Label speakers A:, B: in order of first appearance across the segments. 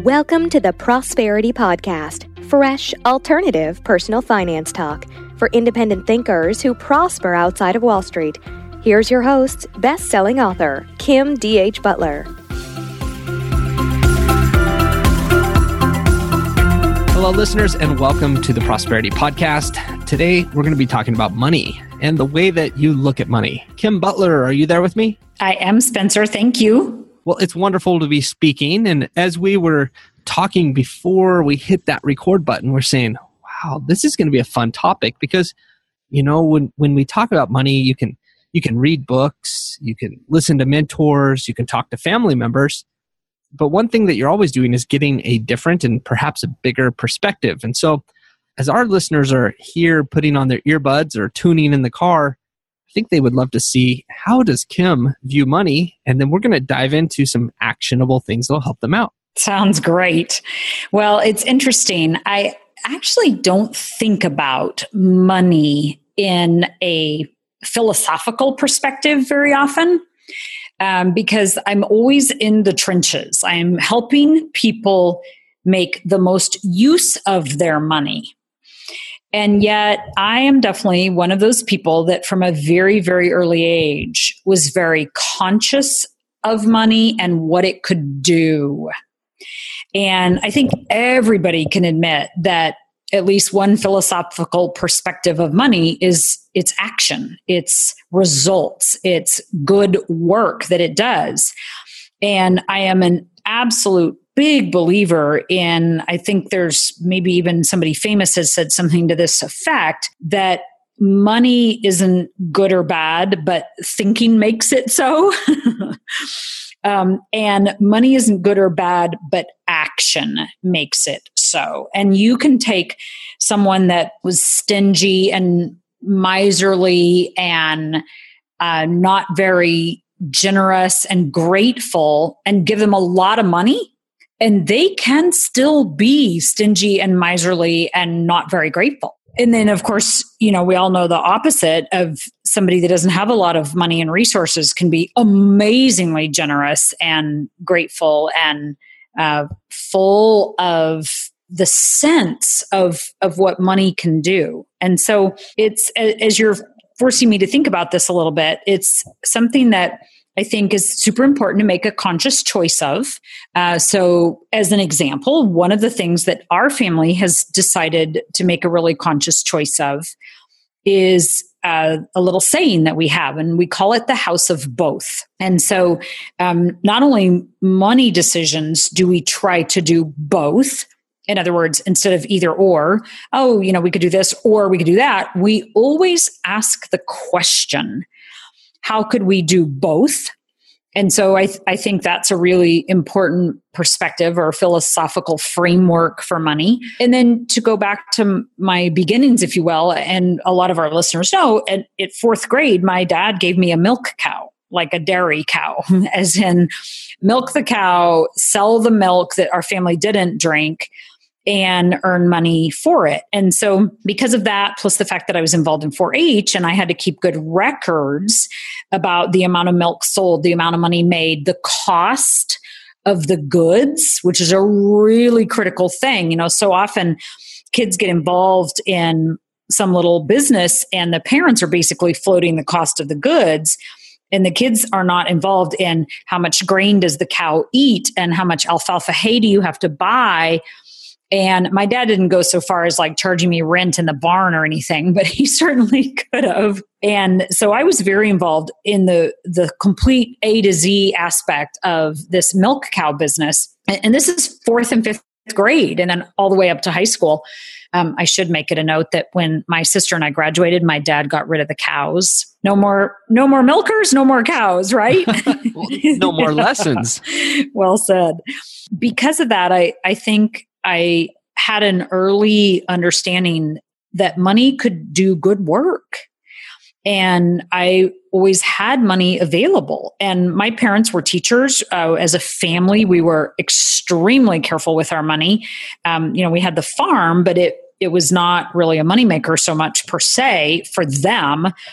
A: Welcome to the Prosperity Podcast, fresh, alternative personal finance talk for independent thinkers who prosper outside of Wall Street. Here's your host, best-selling author, Kim D.H. Butler.
B: Hello, listeners, and welcome to the Prosperity Podcast. Today, we're going to be talking about money and the way that you look at money. Kim Butler, are you there with me?
C: I am, Spencer. Thank you.
B: Well, it's wonderful to be speaking. And as we were talking before we hit that record button, we're saying, wow, this is going to be a fun topic because, you know, when we talk about money, you can read books, you can listen to mentors, you can talk to family members. But one thing that you're always doing is getting a different and perhaps a bigger perspective. And so as our listeners are here putting on their earbuds or tuning in the car, I think they would love to see, how does Kim view money? And then we're going to dive into some actionable things that will help them out.
C: Sounds great. Well, it's interesting. I actually don't think about money in a philosophical perspective very often because I'm always in the trenches. I'm helping people make the most use of their money. And yet I am definitely one of those people that from a very, very early age was very conscious of money and what it could do. And I think everybody can admit that at least one philosophical perspective of money is its action, its results, its good work that it does. And I am an absolute big believer in, I think there's maybe even somebody famous has said something to this effect, that money isn't good or bad, but thinking makes it so. And money isn't good or bad, but action makes it so. And you can take someone that was stingy and miserly and not very generous and grateful and give them a lot of money, and they can still be stingy and miserly and not very grateful. And then, of course, you know, we all know the opposite of somebody that doesn't have a lot of money and resources can be amazingly generous and grateful and full of the sense of what money can do. And so it's, as you're forcing me to think about this a little bit, it's something that I think is super important to make a conscious choice of. So as an example, one of the things that our family has decided to make a really conscious choice of is a little saying that we have, and we call it the house of both. And so not only money decisions do we try to do both. In other words, instead of either or, oh, you know, we could do this or we could do that, we always ask the question, how could we do both? And so I think that's a really important perspective or philosophical framework for money. And then to go back to my beginnings, if you will, and a lot of our listeners know, at fourth grade, my dad gave me a milk cow, like a dairy cow, as in milk the cow, sell the milk that our family didn't drink, and earn money for it. And so because of that, plus the fact that I was involved in 4-H and I had to keep good records about the amount of milk sold, the amount of money made, the cost of the goods, which is a really critical thing. You know, so often kids get involved in some little business and the parents are basically floating the cost of the goods. And the kids are not involved in how much grain does the cow eat and how much alfalfa hay do you have to buy. And my dad didn't go so far as like charging me rent in the barn or anything, but he certainly could have. And so I was very involved in the complete A to Z aspect of this milk cow business. And this is 4th and 5th grade and then all the way up to high school. I should make it a note that when my sister and I graduated, my dad got rid of the cows. No more milkers, no more cows, right?
B: No more lessons.
C: Well said. Because of that, I think I had an early understanding that money could do good work. And I always had money available. And my parents were teachers. As a family, we were extremely careful with our money. We had the farm, but it was not really a moneymaker so much per se for them.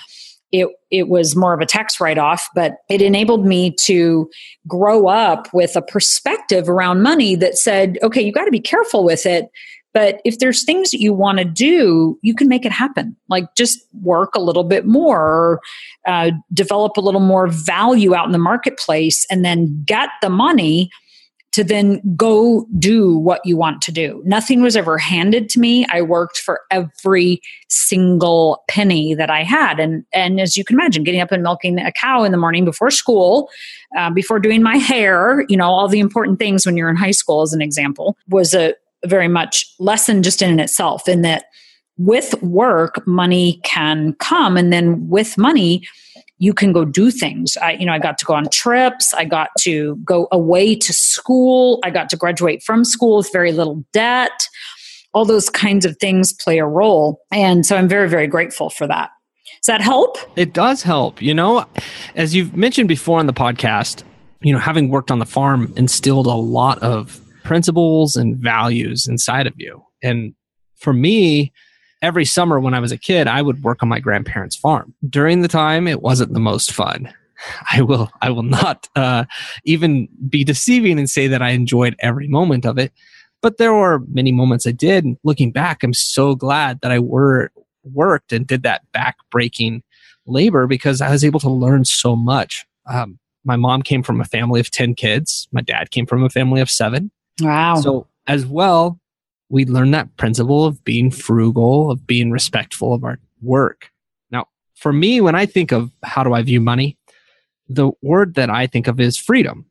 C: it was more of a tax write-off, but it enabled me to grow up with a perspective around money that said, okay, you got to be careful with it. But if there's things that you want to do, you can make it happen. Like just work a little bit more, or develop a little more value out in the marketplace, and then get the money to then go do what you want to do. Nothing was ever handed to me. I worked for every single penny that I had. And as you can imagine, getting up and milking a cow in the morning before school, before doing my hair, all the important things when you're in high school, as an example, was a very much lesson just in itself, in that with work, money can come. And then with money, you can go do things. I got to go on trips. I got to go away to school. I got to graduate from school with very little debt. All those kinds of things play a role. And so I'm very, very grateful for that. Does that help?
B: It does help. As you've mentioned before on the podcast, having worked on the farm instilled a lot of principles and values inside of you. And for me, every summer when I was a kid, I would work on my grandparents' farm. During the time, it wasn't the most fun. I will not even be deceiving and say that I enjoyed every moment of it. But there were many moments I did. And looking back, I'm so glad that I worked and did that back-breaking labor, because I was able to learn so much. My mom came from a family of 10 kids. My dad came from a family of 7.
C: Wow.
B: So as well, we learned that principle of being frugal, of being respectful of our work. Now, for me, when I think of how do I view money, the word that I think of is freedom.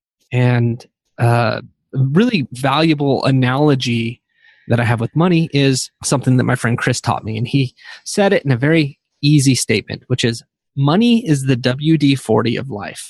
B: And a really valuable analogy that I have with money is something that my friend Chris taught me. And he said it in a very easy statement, which is, money is the WD-40 of life.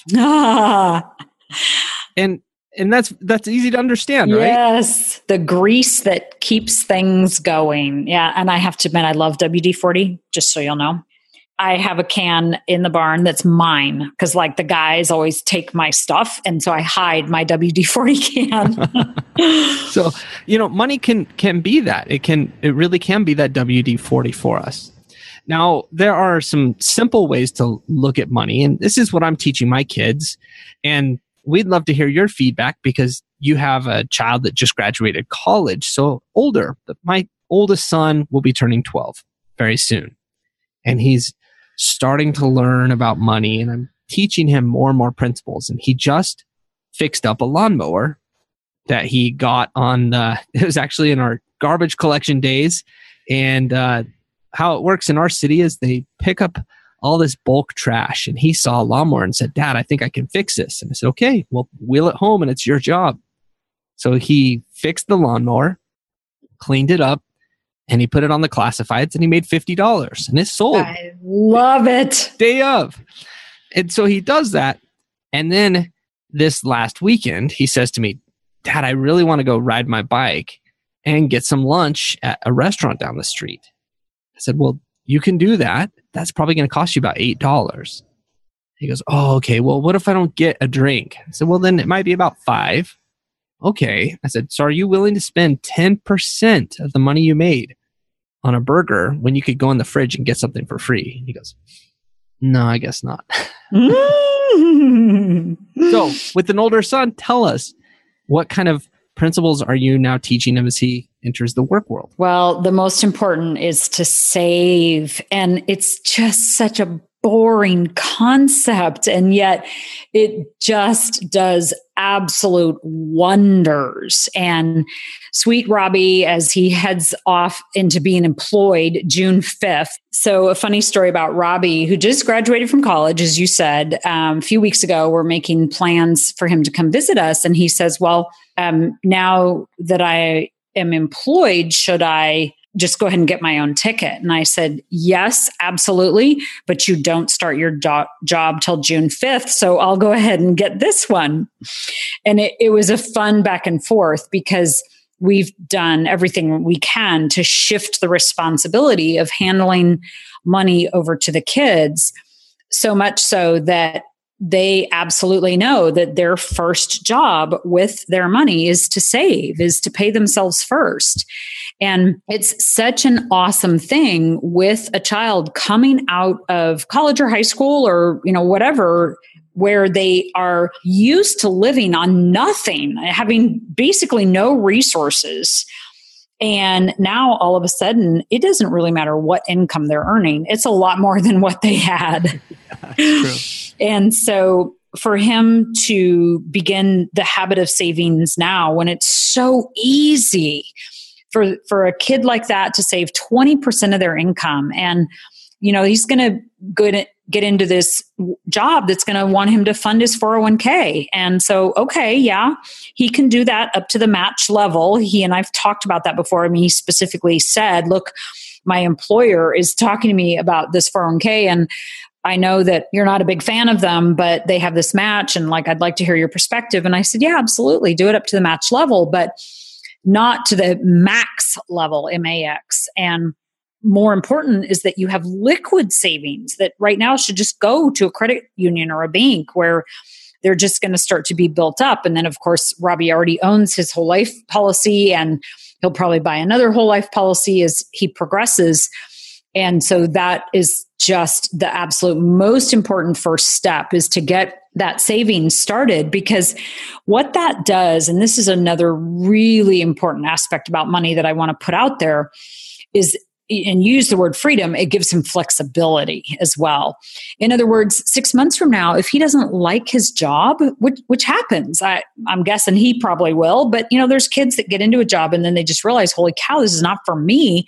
B: And that's easy to understand, right?
C: Yes, the grease that keeps things going. Yeah, and I have to admit, I love WD-40, just so you'll know. I have a can in the barn that's mine, because the guys always take my stuff, and so I hide my WD-40 can.
B: So, money can be that. It really can be that WD-40 for us. Now, there are some simple ways to look at money, and this is what I'm teaching my kids. And we'd love to hear your feedback, because you have a child that just graduated college, so older. My oldest son will be turning 12 very soon. And he's starting to learn about money, and I'm teaching him more and more principles. And he just fixed up a lawnmower that he got it was actually in our garbage collection days. And how it works in our city is they pick up all this bulk trash, and he saw a lawnmower and said, "Dad, I think I can fix this." And I said, "Okay, well, wheel it home and it's your job." So he fixed the lawnmower, cleaned it up, and he put it on the classifieds, and he made $50, and it sold.
C: I love it.
B: Day of. And so he does that. And then this last weekend, he says to me, "Dad, I really want to go ride my bike and get some lunch at a restaurant down the street." I said, "Well, you can do that. That's probably going to cost you about $8. He goes, "Oh, okay. Well, what if I don't get a drink?" I said, "Well, then it might be about $5. Okay. I said, "So are you willing to spend 10% of the money you made on a burger when you could go in the fridge and get something for free?" He goes, "No, I guess not." So with an older son, tell us, what kind of principles are you now teaching him as he enters the work world?
C: Well, the most important is to save. And it's just such a boring concept. And yet it just does absolute wonders. And sweet Robbie, as he heads off into being employed June 5th. So a funny story about Robbie, who just graduated from college, as you said, a few weeks ago, we're making plans for him to come visit us. And he says, "Well, now that I am employed, should I just go ahead and get my own ticket?" And I said, "Yes, absolutely. But you don't start your job till June 5th. So I'll go ahead and get this one." And it was a fun back and forth, because we've done everything we can to shift the responsibility of handling money over to the kids, so much so that they absolutely know that their first job with their money is to save, is to pay themselves first. And it's such an awesome thing with a child coming out of college or high school or, whatever, where they are used to living on nothing, having basically no resources. And now all of a sudden, it doesn't really matter what income they're earning. It's a lot more than what they had.
B: True.
C: And so for him to begin the habit of savings now, when it's so easy for a kid like that to save 20% of their income, and he's going to get into this job that's going to want him to fund his 401k. And so, okay, yeah, he can do that up to the match level. He and I've talked about that before. I mean, he specifically said, look, my employer is talking to me about this 401k, and I know that you're not a big fan of them, but they have this match, and I'd like to hear your perspective. And I said, yeah, absolutely. Do it up to the match level, but not to the max level, MAX. And more important is that you have liquid savings that right now should just go to a credit union or a bank where they're just going to start to be built up. And then, of course, Robbie already owns his whole life policy, and he'll probably buy another whole life policy as he progresses. And so that is just the absolute most important first step, is to get that savings started, because what that does, and this is another really important aspect about money that I want to put out there, is, and use the word freedom, it gives him flexibility as well. In other words, 6 months from now, if he doesn't like his job, which happens, I'm guessing he probably will, but there's kids that get into a job and then they just realize, holy cow, this is not for me.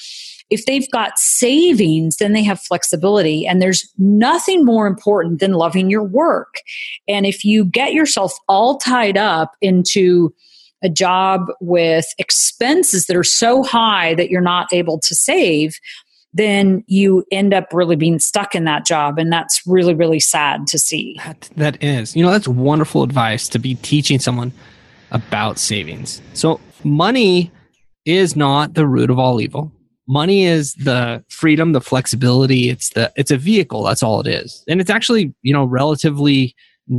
C: If they've got savings, then they have flexibility. And there's nothing more important than loving your work. And if you get yourself all tied up into a job with expenses that are so high that you're not able to save, then you end up really being stuck in that job. And that's really, really sad to see.
B: That is. That's wonderful advice to be teaching someone about savings. So money is not the root of all evil. Money is the freedom, the flexibility. It's a vehicle. That's all it is. And it's actually, relatively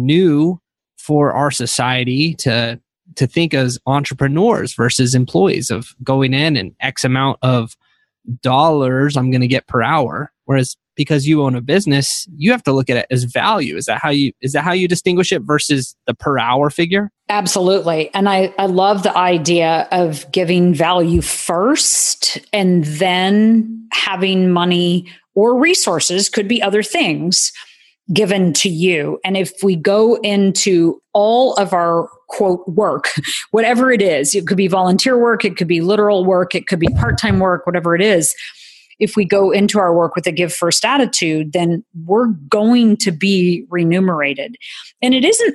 B: new for our society to think as entrepreneurs versus employees, of going in and X amount of dollars I'm going to get per hour. Whereas because you own a business, you have to look at it as value. Is that how you distinguish it versus the per hour figure?
C: Absolutely. And I love the idea of giving value first and then having money or resources, could be other things, given to you. And if we go into all of our quote work, whatever it is, it could be volunteer work, it could be literal work, it could be part-time work, whatever it is. If we go into our work with a give first attitude, then we're going to be remunerated. And it isn't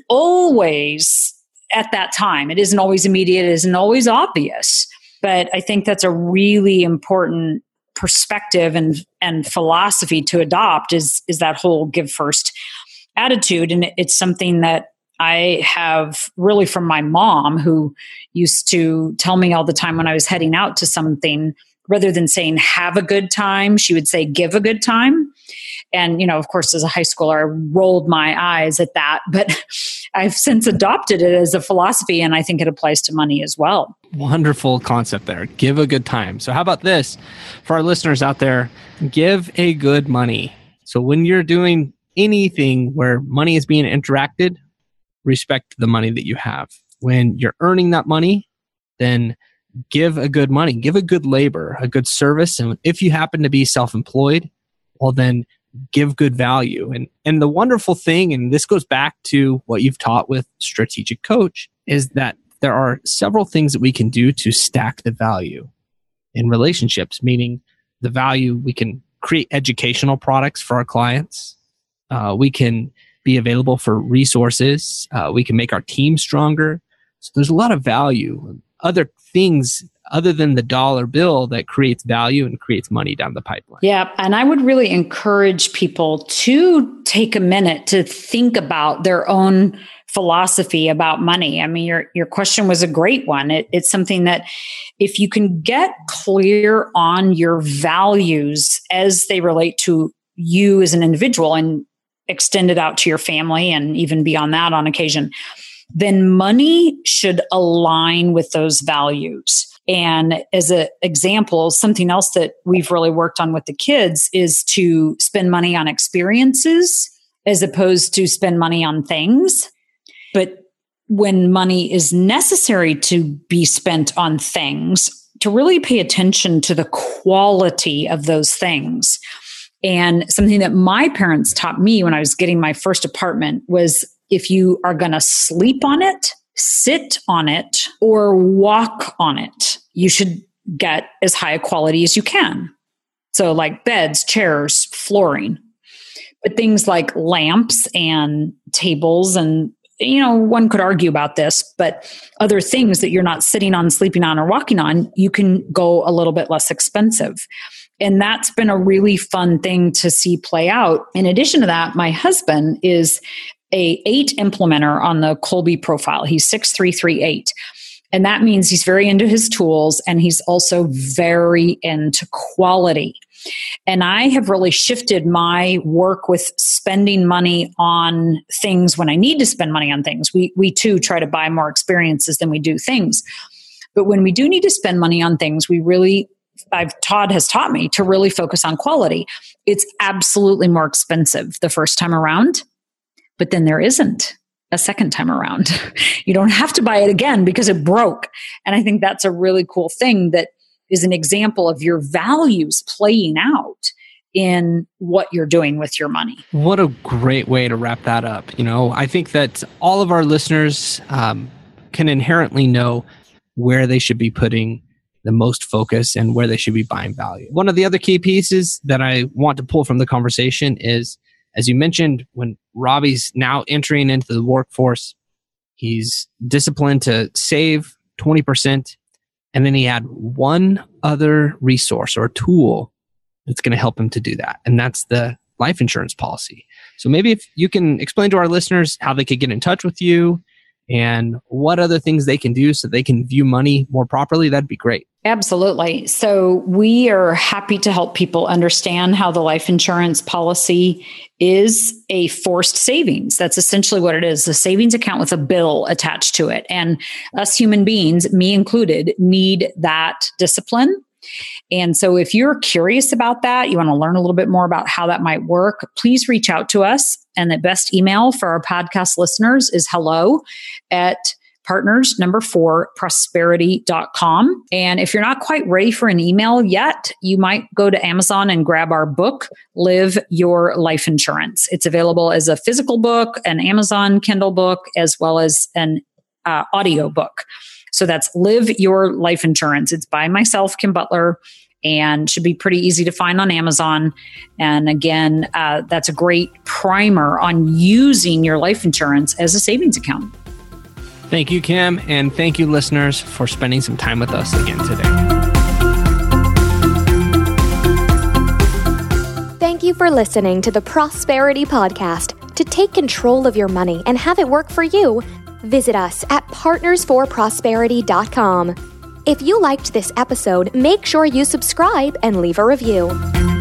C: always at that time. It isn't always immediate. It isn't always obvious. But I think that's a really important perspective and philosophy to adopt, is that whole give first attitude. And it's something that I have really from my mom, who used to tell me all the time when I was heading out to something, rather than saying have a good time, she would say give a good time. And, of course, as a high schooler, I rolled my eyes at that, but I've since adopted it as a philosophy, and I think it applies to money as well.
B: Wonderful concept there. Give a good time. So how about this for our listeners out there? Give a good money. So when you're doing anything where money is being interacted, respect the money that you have. When you're earning that money, then give a good money, give a good labor, a good service. And if you happen to be self-employed, well, then give good value. And the wonderful thing, and this goes back to what you've taught with Strategic Coach, is that there are several things that we can do to stack the value in relationships, meaning the value, we can create educational products for our clients. We can be available for resources. We can make our team stronger. So there's a lot of value, other things other than the dollar bill that creates value and creates money down the pipeline.
C: Yeah. And I would really encourage people to take a minute to think about their own philosophy about money. I mean, your question was a great one. It's something that if you can get clear on your values as they relate to you as an individual and extend it out to your family and even beyond that on occasion, then money should align with those values. And as an example, something else that we've really worked on with the kids is to spend money on experiences as opposed to spend money on things. But when money is necessary to be spent on things, to really pay attention to the quality of those things. And something that my parents taught me when I was getting my first apartment was, if you are going to sleep on it, sit on it, or walk on it, you should get as high a quality as you can. So like beds, chairs, flooring. But things like lamps and tables and, one could argue about this, but other things that you're not sitting on, sleeping on, or walking on, you can go a little bit less expensive. And that's been a really fun thing to see play out. In addition to that, my husband is a 8 implementer on the Kolbe profile. He's 6338. And that means he's very into his tools, and he's also very into quality. And I have really shifted my work with spending money on things when I need to spend money on things. We too try to buy more experiences than we do things. But when we do need to spend money on things, Todd has taught me to really focus on quality. It's absolutely more expensive the first time around, but then there isn't a second time around. You don't have to buy it again because it broke. And I think that's a really cool thing that is an example of your values playing out in what you're doing with your money.
B: What a great way to wrap that up. I think that all of our listeners can inherently know where they should be putting the most focus and where they should be buying value. One of the other key pieces that I want to pull from the conversation is, as you mentioned, when Robbie's now entering into the workforce, he's disciplined to save 20%. And then he had one other resource or tool that's going to help him to do that. And that's the life insurance policy. So maybe if you can explain to our listeners how they could get in touch with you and what other things they can do so they can view money more properly, that'd be great.
C: Absolutely. So we are happy to help people understand how the life insurance policy is a forced savings. That's essentially what it is, a savings account with a bill attached to it. And us human beings, me included, need that discipline. And so if you're curious about that, you want to learn a little bit more about how that might work, please reach out to us. And the best email for our podcast listeners is hello@partners4prosperity.com. And if you're not quite ready for an email yet, you might go to Amazon and grab our book, Live Your Life Insurance. It's available as a physical book, an Amazon Kindle book, as well as an audio book. So that's Live Your Life Insurance. It's by myself, Kim Butler, and should be pretty easy to find on Amazon. And again, that's a great primer on using your life insurance as a savings account.
B: Thank you, Kim, and thank you, listeners, for spending some time with us again today.
A: Thank you for listening to the Prosperity Podcast. To take control of your money and have it work for you, visit us at partners4prosperity.com. If you liked this episode, make sure you subscribe and leave a review.